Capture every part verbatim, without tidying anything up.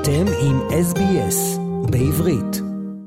אתם עם S B S בעברית.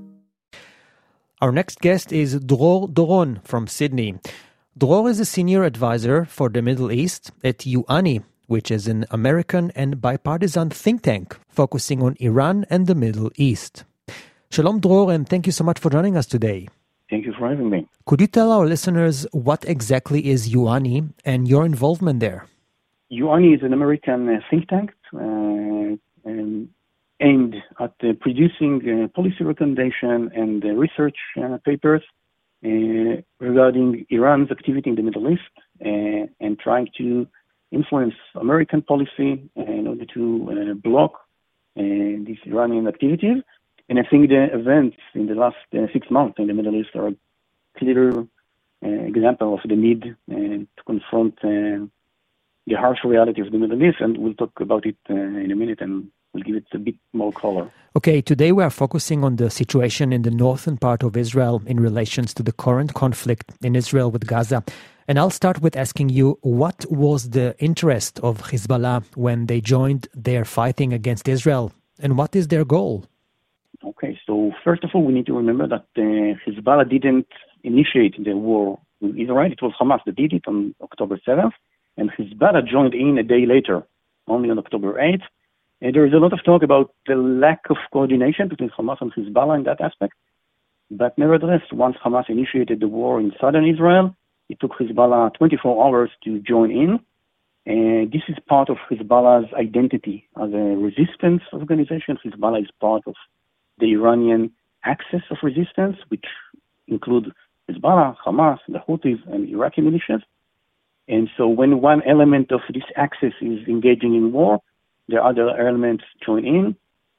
Our next guest is Dror Doron from Sydney. Dror is a senior advisor for the Middle East at UANI, which is an American and bipartisan think tank focusing on Iran and the Middle East. Shalom Dror, and thank you so much for joining us today. Thank you for having me. Could you tell our listeners what exactly is UANI and your involvement there? UANI is an American uh, think tank uh, um, aimed at uh, producing uh, policy recommendation and uh, research uh, papers uh, regarding Iran's activity in the Middle East uh, and trying to influence American policy in order to uh, block uh, these Iranian activities. And I think the events in the last uh, six months in the Middle East are a clear uh, example of the need uh, to confront uh, the harsh reality of the Middle East, and we'll talk about it uh, in a minute and we'll give it a bit more color. Okay, today we are focusing on the situation in the northern part of Israel in relations to the current conflict in Israel with Gaza. And I'll start with asking you, what was the interest of Hezbollah when they joined their fighting against Israel, and what is their goal? Okay, so first of all, we need to remember that uh, Hezbollah didn't initiate the war with Israel. It was Hamas that did it on October seventh, and Hezbollah joined in a day later, only on October eighth. And there is a lot of talk about the lack of coordination between Hamas and Hezbollah in that aspect. But nevertheless, once Hamas initiated the war in southern Israel, it took Hezbollah twenty-four hours to join in. And this is part of Hezbollah's identity as a resistance organization. Hezbollah is part of the Iranian axis of resistance, which include Hezbollah, Hamas, the Houthis, and Iraqi militias. And so when one element of this axis is engaging in war, the other elements join in.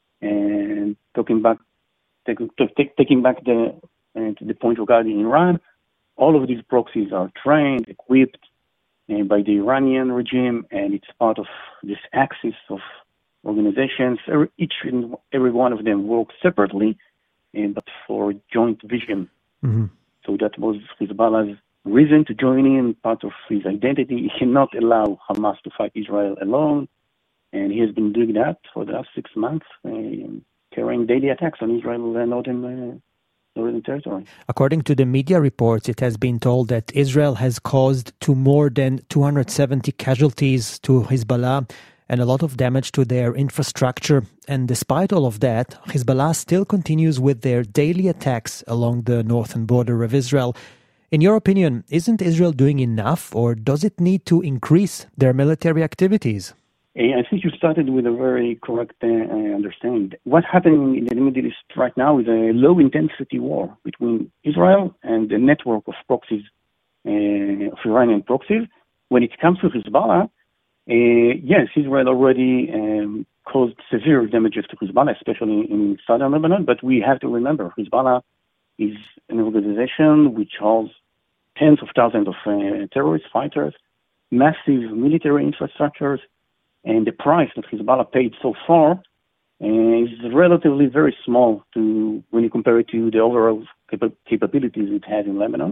And talking back, take, take, taking back the, uh, to the point regarding Iran, all of these proxies are trained, equipped uh, by the Iranian regime, and it's part of this axis of organizations. Each and every one of them work separately, uh, but for joint vision. Mm-hmm. So that was Hezbollah's reason to join in, part of his identity. He cannot allow Hamas to fight Israel alone, and he has been doing that for the last six months, uh, carrying daily attacks on Israel and northern, uh, northern territory. According to the media reports, it has been told that Israel has caused to more than two hundred seventy casualties to Hezbollah and a lot of damage to their infrastructure. And despite all of that, Hezbollah still continues with their daily attacks along the northern border of Israel. In your opinion, isn't Israel doing enough, or does it need to increase their military activities? I think you started with a very correct uh, understanding. What's happening in the Middle East right now is a low-intensity war between Israel and the network of proxies, uh, of Iranian proxies. When it comes to Hezbollah, Uh, yes, Israel already um, caused severe damages to Hezbollah, especially in southern Lebanon, but we have to remember Hezbollah is an organization which holds tens of thousands of uh, terrorist fighters, massive military infrastructures, and the price that Hezbollah paid so far uh, is relatively very small to when you compare it to the overall cap- capabilities it has in Lebanon.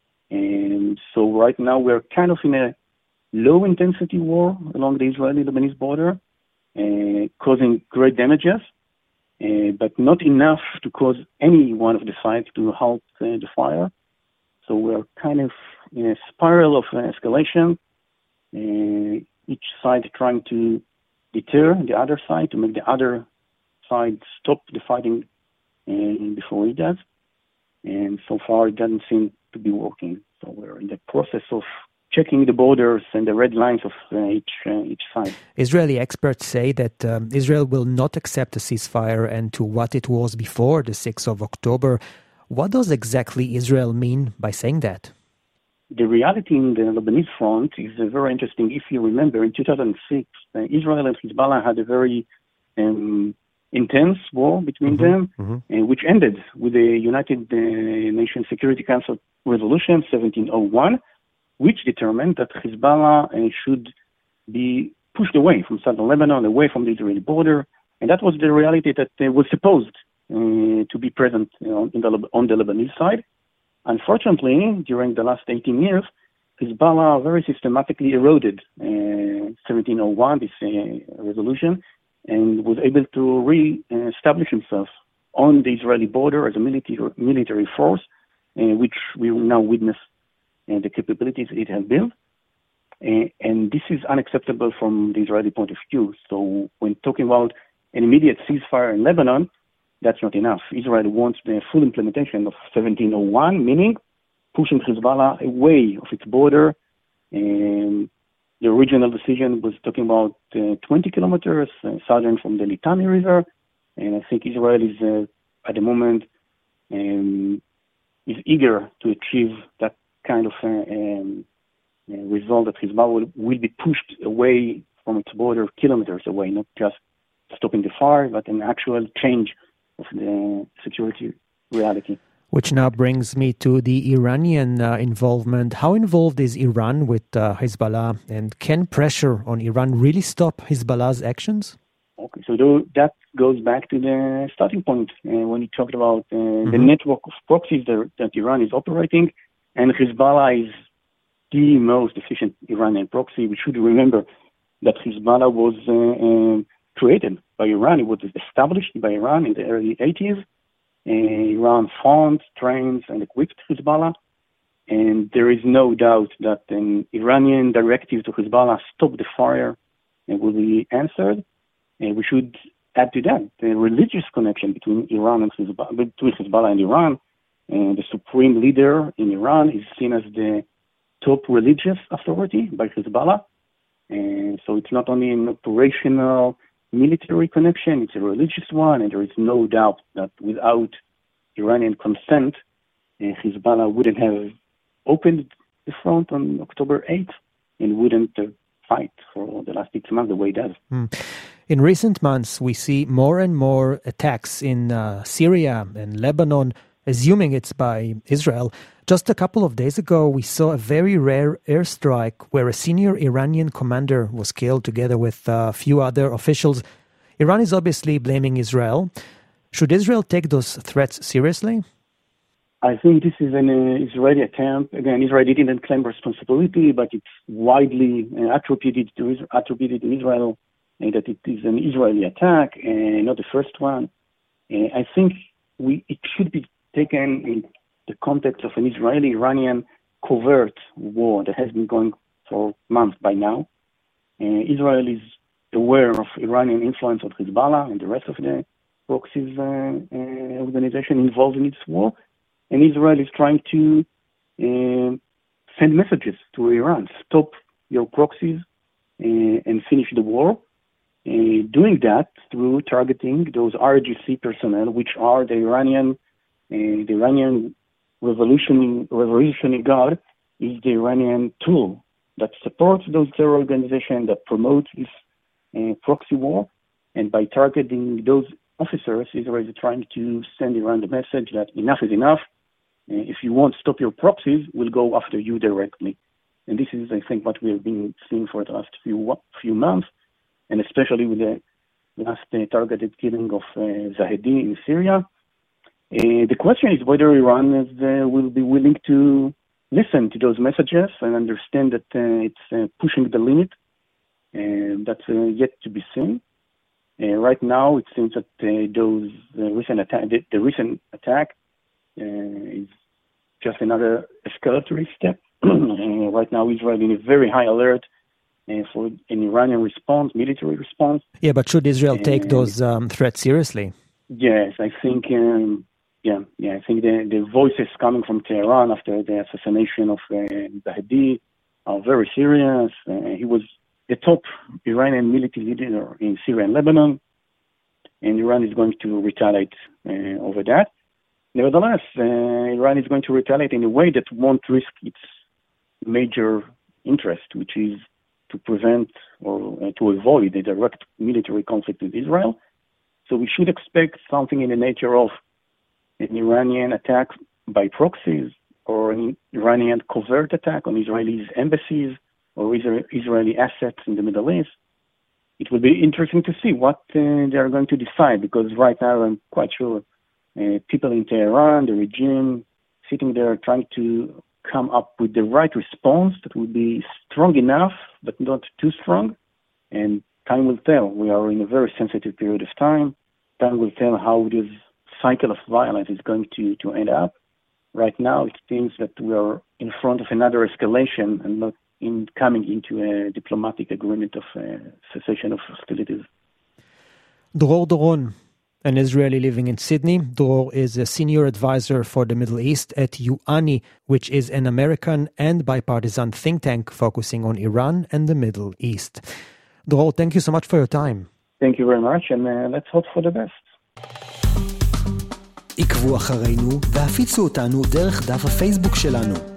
And so right now we're kind of in a low-intensity war along the Israeli-Lebanese border, uh, causing great damages, uh, but not enough to cause any one of the sides to halt uh, the fire. So we're kind of in a spiral of uh, escalation, uh, each side trying to deter the other side, to make the other side stop the fighting uh, before it does. And so far it doesn't seem to be working. So we're in the process of checking the borders and the red lines of uh, each uh, each side. Israeli experts say that um, Israel will not accept a ceasefire and to what it was before the sixth of October. What does exactly Israel mean by saying that? The reality in the Lebanese front is uh, very interesting. If you remember, in two thousand six, uh, Israel and Hezbollah had a very um, intense war between mm-hmm. them, mm-hmm. Uh, which ended with the United uh, Nations Security Council Resolution seventeen oh one, which determined that Hezbollah uh, should be pushed away from southern Lebanon, away from the Israeli border. And that was the reality that uh, was supposed uh, to be present you know, in the, on the Lebanese side. Unfortunately, during the last eighteen years, Hezbollah very systematically eroded uh, seventeen oh one, this uh, resolution, and was able to re-establish himself on the Israeli border as a military military force, uh, which we will now witness uh, the capabilities it has built. Uh, and this is unacceptable from the Israeli point of view. So when talking about an immediate ceasefire in Lebanon, that's not enough. Israel wants the full implementation of seventeen oh one, meaning pushing Hezbollah away of its border. Um, the original decision was talking about uh, twenty kilometers uh, southern from the Litani River. And I think Israel is, uh, at the moment, um, is eager to achieve that kind of uh, um, uh, result that Hezbollah will, will be pushed away from its border kilometers away, not just stopping the fire, but an actual change of the security reality. Which now brings me to the Iranian uh, involvement. How involved is Iran with uh, Hezbollah, and can pressure on Iran really stop Hezbollah's actions? Okay, so th- that goes back to the starting point uh, when you talked about uh, mm-hmm. the network of proxies that, that Iran is operating, and Hezbollah is the most efficient Iranian proxy. We should remember that Hezbollah was uh, um, created by Iran. It was established by Iran in the early eighties. Uh, Iran found, trained, and equipped Hezbollah. And there is no doubt that an Iranian directive to Hezbollah, stop the fire, uh, will be answered. And we should add to that the religious connection between Iran and Hezbollah, between Hezbollah and Iran. And the supreme leader in Iran is seen as the top religious authority by Hezbollah. And so it's not only an operational military connection, it's a religious one, and there is no doubt that without Iranian consent, uh, Hezbollah wouldn't have opened the front on October eighth and wouldn't uh, fight for the last six months the way it does. Mm. In recent months, we see more and more attacks in uh, Syria and Lebanon, assuming it's by Israel. Just a couple of days ago, we saw a very rare airstrike where a senior Iranian commander was killed together with a few other officials. Iran is obviously blaming Israel. Should Israel take those threats seriously? I think this is an uh, Israeli attempt. Again, Israel didn't claim responsibility, but it's widely uh, attributed to Israel, attributed to Israel uh, that it is an Israeli attack, and not the first one. Uh, I think we it should be taken in the context of an Israeli-Iranian covert war that has been going for months by now. Uh, Israel is aware of Iranian influence on Hezbollah and the rest of the proxies uh, uh, organization involved in its war. And Israel is trying to uh, send messages to Iran, stop your proxies uh, and finish the war. Uh, doing that through targeting those R G C personnel, which are the Iranian, uh, the Iranian Revolutionary, Revolutionary Guard, is the Iranian tool that supports those terror organizations, that promotes this uh, proxy war. And by targeting those officers, Israel is trying to send Iran the message that enough is enough. Uh, if you won't stop your proxies, we'll go after you directly. And this is, I think, what we have been seeing for the last few few months, and especially with the last uh, targeted killing of uh, Zahedi in Syria. Uh, the question is whether Iran is, uh, will be willing to listen to those messages and understand that uh, it's uh, pushing the limit. And that's uh, yet to be seen. Uh, right now, it seems that uh, those uh, recent attack, the, the recent attack, uh, is just another escalatory step. uh, right now, Israel is in a very high alert uh, for an Iranian response, military response. Yeah, but should Israel take uh, those um, threats seriously? Yes, I think. Um, yeah, yeah, I think the, the voices coming from Tehran after the assassination of uh, Zahedi are very serious. Uh, he was the top Iranian military leader in Syria and Lebanon, and Iran is going to retaliate uh, over that. Nevertheless, uh, Iran is going to retaliate in a way that won't risk its major interest, which is to prevent or uh, to avoid a direct military conflict with Israel. So we should expect something in the nature of an Iranian attack by proxies or an Iranian covert attack on Israeli embassies or Israeli assets in the Middle East. It will be interesting to see what uh, they are going to decide, because right now I'm quite sure uh, people in Tehran, the regime, sitting there trying to come up with the right response that will be strong enough, but not too strong, and time will tell. We are in a very sensitive period of time. Time will tell how this cycle of violence is going to, to end up. Right now, it seems that we are in front of another escalation and not in coming into a diplomatic agreement of uh, cessation of hostilities. Dror Doron, an Israeli living in Sydney. Dror is a senior advisor for the Middle East at U A N I, which is an American and bipartisan think tank focusing on Iran and the Middle East. Dror, thank you so much for your time. Thank you very much, and uh, let's hope for the best. עקבו אחרינו והפיצו אותנו דרך דף הפייסבוק שלנו.